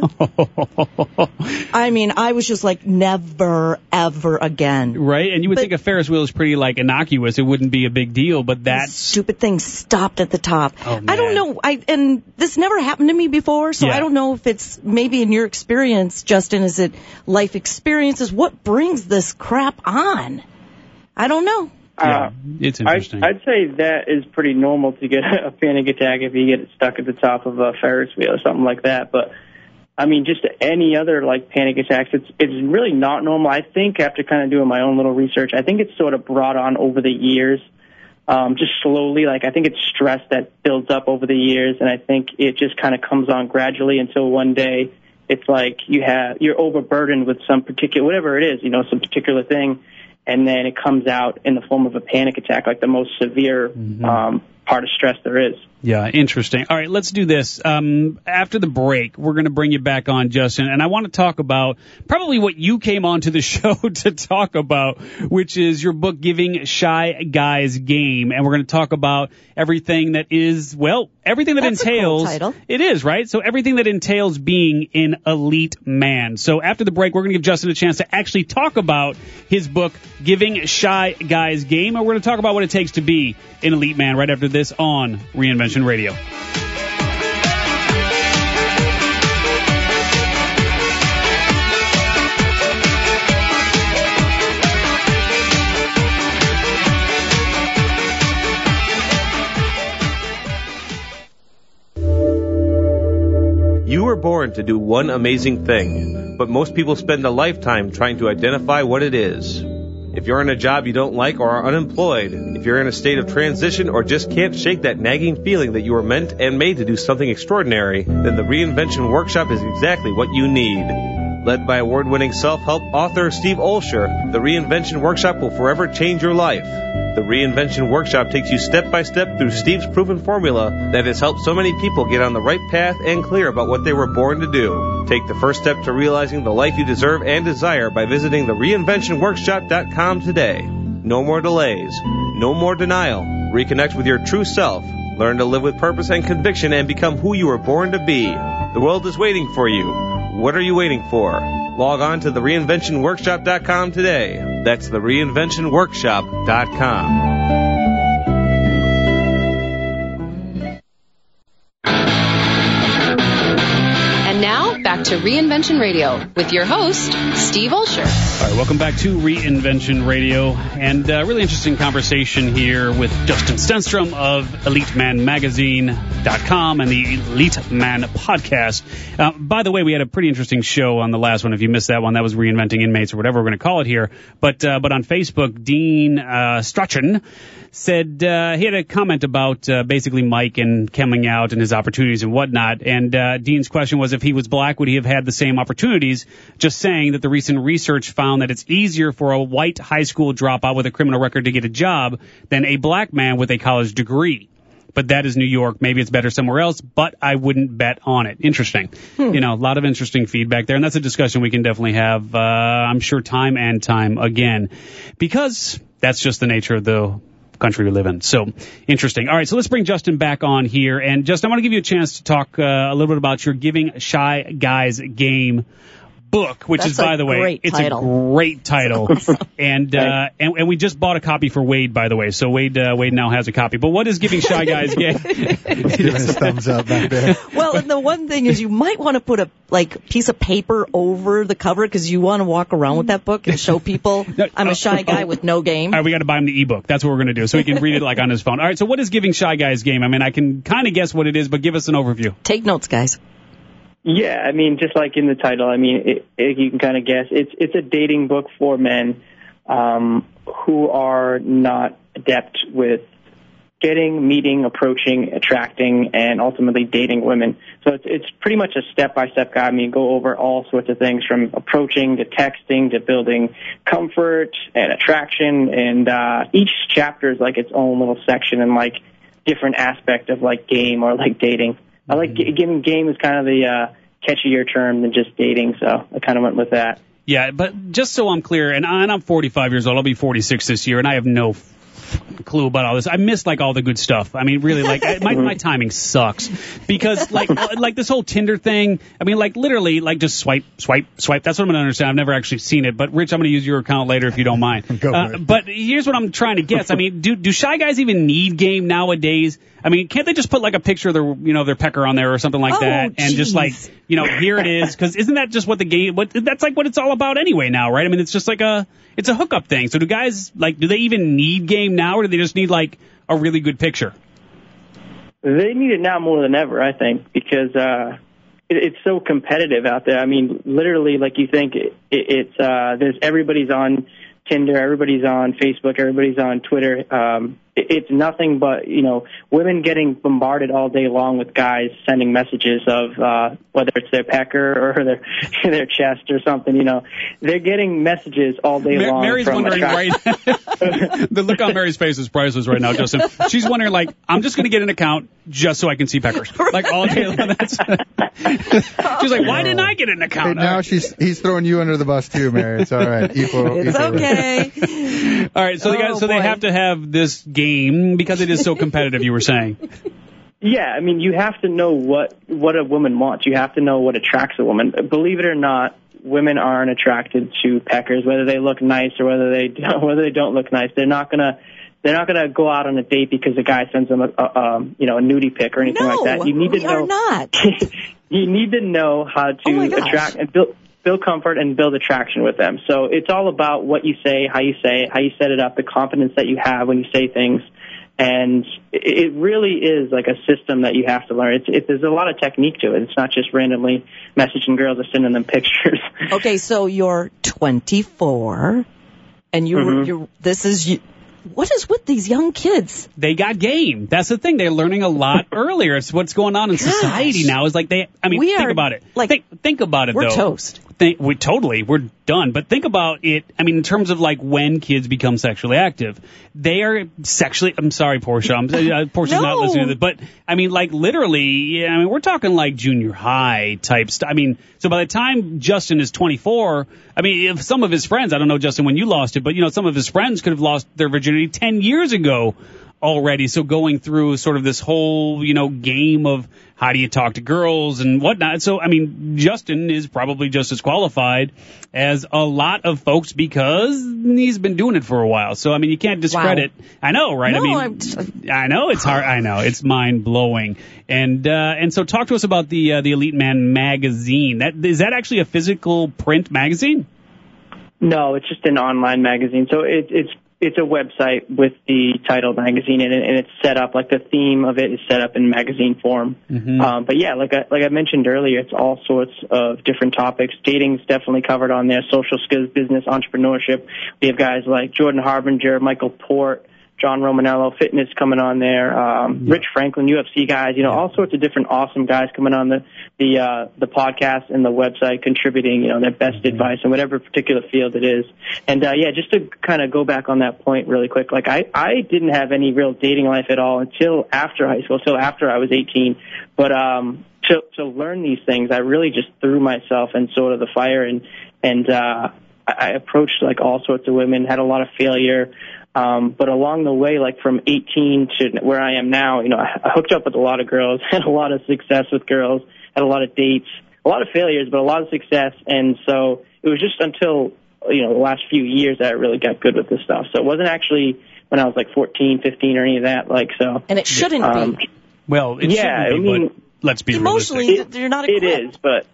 I mean, I was just like, never, ever again. Right? And you would But- think a Ferris wheel is pretty, like, innocuous. It wouldn't be a big deal, but This that's... stupid thing stopped at the top. Oh, I don't man. know. I and this never happened to me before, so Yeah. I don't know if it's maybe in your experience, Justin. Is it life experiences? What brings this crap on? I don't know. Yeah, Uh, it's I'd, interesting. I'd say that is pretty normal to get a panic attack if you get stuck at the top of a Ferris wheel or something like that. But I mean, just any other like panic attacks, it's it's really not normal. I think after kind of doing my own little research, I think it's sort of brought on over the years, um, just slowly. Like I think it's stress that builds up over the years, and I think it just kind of comes on gradually until one day it's like you have you're overburdened with some particular whatever it is, you know, some particular thing. And then it comes out in the form of a panic attack, like the most severe Mm-hmm. um, part of stress there is. Yeah, interesting. All right, let's do this. Um, after the break, we're going to bring you back on, Justin, and I want to talk about probably what you came onto the show to talk about, which is your book, Giving Shy Guys Game, and we're going to talk about everything that is, well, everything that That's a cool entails. title. It is, right? So everything that entails being an elite man. So after the break, we're going to give Justin a chance to actually talk about his book, Giving Shy Guys Game, and we're going to talk about what it takes to be an elite man right after this on Reinvention Radio. You were born to do one amazing thing, but most people spend a lifetime trying to identify what it is. If you're in a job you don't like or are unemployed, if you're in a state of transition or just can't shake that nagging feeling that you were meant and made to do something extraordinary, then the Reinvention Workshop is exactly what you need. Led by award-winning self-help author Steve Olsher, the Reinvention Workshop will forever change your life. The Reinvention Workshop takes you step by step through Steve's proven formula that has helped so many people get on the right path and clear about what they were born to do. Take the first step to realizing the life you deserve and desire by visiting the reinvention workshop dot com today. No more delays. No more denial. Reconnect with your true self. Learn to live with purpose and conviction and become who you were born to be. The world is waiting for you. What are you waiting for? Log on to the reinvention workshop dot com today. That's the reinvention workshop dot com. And now, back to Reinvention Radio with your host, Steve Olsher. All right, welcome back to Reinvention Radio, and a uh, really interesting conversation here with Justin Stenstrom of Elite Man Magazine. dot com and the Elite Man podcast. Uh, by the way, we had a pretty interesting show on the last one. If you missed that one, that was Reinventing Inmates or whatever we're going to call it here. But uh, but on Facebook, Dean uh, Strachan said uh, he had a comment about uh, basically Mike and coming out and his opportunities and whatnot. And uh, Dean's question was, if he was black, would he have had the same opportunities? Just saying that the recent research found that it's easier for a white high school dropout with a criminal record to get a job than a black man with a college degree. But that is New York. Maybe it's better somewhere else, but I wouldn't bet on it. Interesting. Hmm. You know, a lot of interesting feedback there, and that's a discussion we can definitely have, uh, I'm sure, time and time again, because that's just the nature of the country we live in. So interesting. All right, so let's bring Justin back on here. And Justin, I want to give you a chance to talk uh, a little bit about your Giving Shy Guys game book, which That's is, by the way, it's title. a great title. and, uh, and and we just bought a copy for Wade, by the way. So Wade uh, Wade now has a copy. But what is Giving Shy Guys game? He's giving his thumbs up back there. Well, and the one thing is you might want to put a like piece of paper over the cover because you want to walk around with that book and show people No, I'm uh, a shy guy uh, with no game. All right, we got to buy him the ebook. That's what we're going to do, so he can read it like on his phone. All right, so what is Giving Shy Guys game? I mean, I can kind of guess what it is, but give us an overview. Take notes, guys. Yeah, I mean, just like in the title, I mean, it, it, you can kind of guess. It's it's a dating book for men um, who are not adept with getting, meeting, approaching, attracting, and ultimately dating women. So it's it's pretty much a step-by-step guide. I mean, go over all sorts of things from approaching to texting to building comfort and attraction. And uh, each chapter is like its own little section and like different aspect of like game or like dating. I like giving game is kind of the uh, catchier term than just dating, so I kind of went with that. Yeah, but just so I'm clear, and, I, and I'm forty-five years old, I'll be forty-six this year, and I have no f- clue about all this. I miss like all the good stuff. I mean, really, like I, my my timing sucks because like like this whole Tinder thing. I mean, like literally, like just swipe, swipe, swipe. That's what I'm gonna understand. I've never actually seen it, but Rich, I'm gonna use your account later if you don't mind. Go for uh, it. But here's what I'm trying to guess. I mean, do do shy guys even need game nowadays? I mean, can't they just put like a picture of their, you know, their pecker on there or something like Oh, that, and geez. just like, you know, here it is? Because isn't that just what the game? What that's like what it's all about anyway now, right? I mean, it's just like a, it's a hookup thing. So do guys like, do they even need game now, or do they just need like a really good picture? They need it now more than ever, I think, because uh, it, it's so competitive out there. I mean, literally, like you think it, it, it's uh, there's everybody's on Tinder, everybody's on Facebook, everybody's on Twitter. Um, it, it's nothing but, you know, women getting bombarded all day long with guys sending messages of uh, whether it's their pecker or their their chest or something. You know, they're getting messages all day Mar- long. Mary's from wondering attract- right. The look on Mary's face is priceless right now, Justin. She's wondering like, I'm just going to get an account just so I can see peckers, like all day long. That's she's like, why didn't I get an Hey, account? now she's he's throwing you under the bus too, Mary. It's all right. Equal, It's equal. okay. All right, so they got, Oh, so they boy. have to have this game because it is so competitive. You were saying. Yeah, I mean, you have to know what what a woman wants. You have to know what attracts a woman. Believe it or not, women aren't attracted to peckers, whether they look nice or whether they whether they don't look nice. They're not gonna they're not gonna go out on a date because a guy sends them a, a um, you know a nudie pic or anything No, like that. You need to we know. are not. You need to know how to Oh my gosh. attract and build build comfort and build attraction with them. So it's all about what you say, how you say it, how you set it up, the confidence that you have when you say things. And it really is like a system that you have to learn. It's, it, there's a lot of technique to it. It's not just randomly messaging girls or sending them pictures. Okay, so you're twenty-four, and you Mhm. you're this is you. What is with these young kids? They got game. That's the thing. They're learning a lot earlier. It's what's going on in Gosh. society now. Is like they. I mean, We think are, about it. like, think, think about it We're though. toast. Think, we totally we're done. But think about it. I mean, in terms of like when kids become sexually active, they are sexually. I'm sorry, Portia. I'm, uh, Portia's not No. listening to this, but I mean, like literally. Yeah, I mean, we're talking like junior high type stuff. I mean, so by the time Justin is twenty-four, I mean, if some of his friends, I don't know, Justin, when you lost it, but you know, some of his friends could have lost their virginity ten years ago already. So going through sort of this whole, you know, game of how do you talk to girls and whatnot. So, I mean, Justin is probably just as qualified as a lot of folks because he's been doing it for a while. So, I mean, you can't discredit. I know, right? No, I mean, I'm- I know it's hard. I know it's mind blowing. And, uh, and so talk to us about the, uh, the Elite Man magazine. That, is that actually a physical print magazine? No, it's just an online magazine. So it, it's it's a website with the title magazine in it, and it's set up like the theme of it is set up in magazine form. Mm-hmm. Um, but yeah, like I, like I mentioned earlier, it's all sorts of different topics. Dating's definitely covered on there. Social skills, business, entrepreneurship. We have guys like Jordan Harbinger, Michael Port, John Romanello, fitness coming on there, um, Rich Franklin, U F C guys, you know, all sorts of different awesome guys coming on the the uh, the podcast and the website, contributing, you know, their best mm-hmm. advice in whatever particular field it is. And uh, yeah, just to kind of go back on that point really quick, like I I didn't have any real dating life at all until after high school, until after I was eighteen. But um, to to learn these things, I really just threw myself in sort of the fire, and and uh, I approached like all sorts of women, had a lot of failure. Um, but along the way, like from eighteen to where I am now, you know, I, I hooked up with a lot of girls, had a lot of success with girls, had a lot of dates, a lot of failures, but a lot of success. And so it was just until, you know, the last few years that I really got good with this stuff. So it wasn't actually when I was like fourteen, fifteen or any of that. Like, so. And it shouldn't um, be. Well, it yeah, shouldn't be, I mean, but let's be emotionally, realistic. you're not equipped. It is, but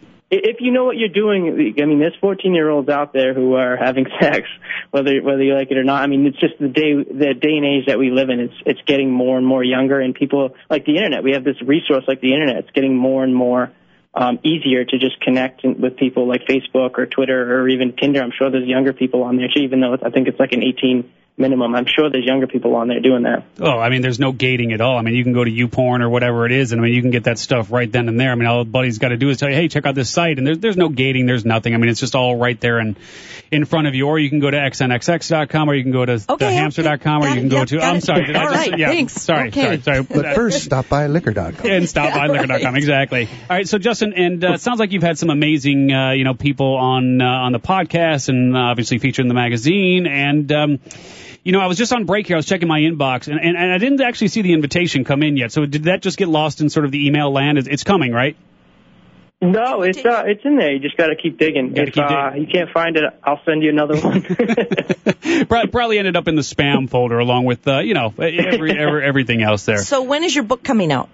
if you know what you're doing, I mean, there's fourteen-year-olds out there who are having sex, whether whether you like it or not. I mean, it's just the day the day and age that we live in. It's it's getting more and more younger, and people like the internet. We have this resource like the internet. It's getting more and more um, easier to just connect with people like Facebook or Twitter or even Tinder. I'm sure there's younger people on there too, even though it's, I think it's like an eighteen minimum. I'm sure there's younger people on there doing that. Oh, I mean, there's no gating at all. I mean, you can go to YouPorn or whatever it is, and I mean, you can get that stuff right then and there. I mean, all a buddy's got to do is tell you, hey, check out this site, and there's there's no gating, there's nothing. I mean, it's just all right there and in front of you. Or you can go to x n x x dot com, or you can go to okay, the hamster dot com, okay. or you can Got go it, to. I'm it. sorry, did all I just? Right, yeah, thanks. sorry, okay. sorry, sorry. But first, stop by liquor dot com. And stop by liquor dot com, exactly. All right, so Justin, and uh, it sounds like you've had some amazing, uh, you know, people on uh, on the podcast, and uh, obviously featured in the magazine, and. Um, You know, I was just on break here. I was checking my inbox, and, and, and I didn't actually see the invitation come in yet. So did that just get lost in sort of the email land? It's, it's coming, right? No, it's uh, it's in there. You just got to keep digging. If keep uh, dig- you can't find it, I'll send you another one. Probably ended up in the spam folder along with, uh, you know, every, every, everything else there. So when is your book coming out?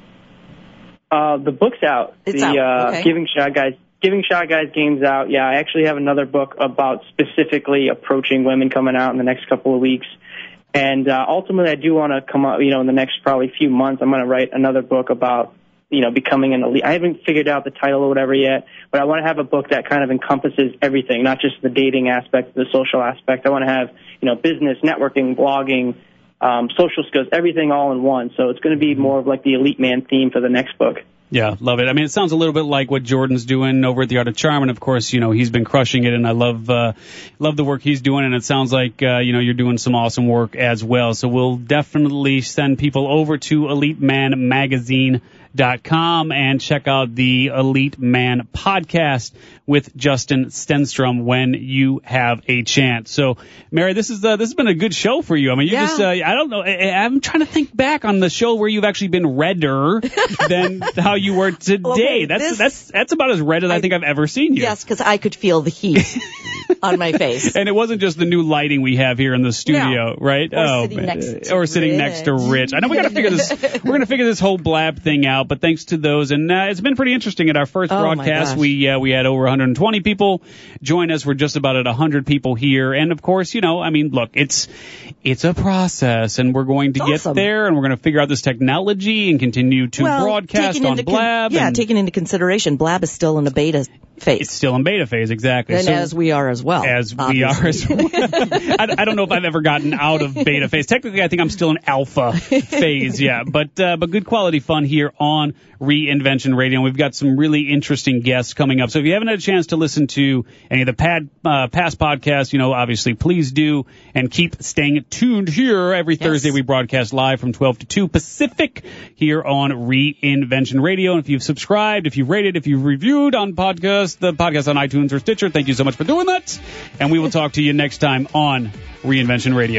Uh, the book's out. It's the, out. Uh, okay. Giving Shy Guys. Giving Shy Guys game's out. Yeah, I actually have another book about specifically approaching women coming out in the next couple of weeks. And uh, ultimately, I do want to come out, you know, in the next probably few months, I'm going to write another book about, you know, becoming an elite. I haven't figured out the title or whatever yet, but I want to have a book that kind of encompasses everything, not just the dating aspect, the social aspect. I want to have, you know, business, networking, blogging, um, social skills, everything all in one. So it's going to be more of like the elite man theme for the next book. Yeah, love it. I mean, it sounds a little bit like what Jordan's doing over at The Art of Charm, and of course, you know, he's been crushing it, and I love uh, love the work he's doing, and it sounds like, uh, you know, you're doing some awesome work as well. So we'll definitely send people over to elite man magazine dot com and check out the Elite Man podcast with Justin Stenstrom when you have a chance. So, Mary, this is uh, this has been a good show for you. I mean, you yeah. just uh, I don't know. I, I'm trying to think back on the show where you've actually been redder than how you were today. Okay, that's this, that's that's about as red as I, I think I've ever seen you. Yes, because I could feel the heat on my face. And it wasn't just the new lighting we have here in the studio, no. right? Or oh, sitting next to or sitting Rich. next to Rich. I know we got to figure this. We're going to figure this whole blab thing out. But thanks to those, and uh, it's been pretty interesting. At our first oh broadcast, we uh, we had over one hundred twenty people join us. We're just about at one hundred people here, and of course, you know, I mean, look, it's it's a process, and we're going to it's get awesome. there, and we're going to figure out this technology and continue to well, broadcast on Blab. Con- yeah, and taking into consideration, Blab is still in a beta phase. It's still in beta phase, exactly. And so, as we are as well. As obviously. we are as well. I, I don't know if I've ever gotten out of beta phase. Technically, I think I'm still in alpha phase, yeah. But uh, but good quality fun here on Reinvention Radio. And we've got some really interesting guests coming up. So if you haven't had a chance to listen to any of the pad, uh, past podcasts, you know, obviously, please do. And keep staying tuned here. Every yes. Thursday, we broadcast live from twelve to two Pacific here on Reinvention Radio. And if you've subscribed, if you've rated, if you've reviewed on podcast, the podcast on iTunes or Stitcher, thank you so much for doing that. And we will talk to you next time on Reinvention Radio.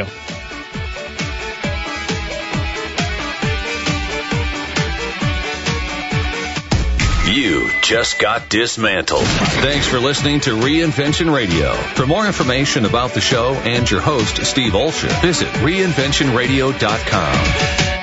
You just got dismantled. Thanks for listening to Reinvention Radio. For more information about the show and your host, Steve Olsher, visit reinvention radio dot com.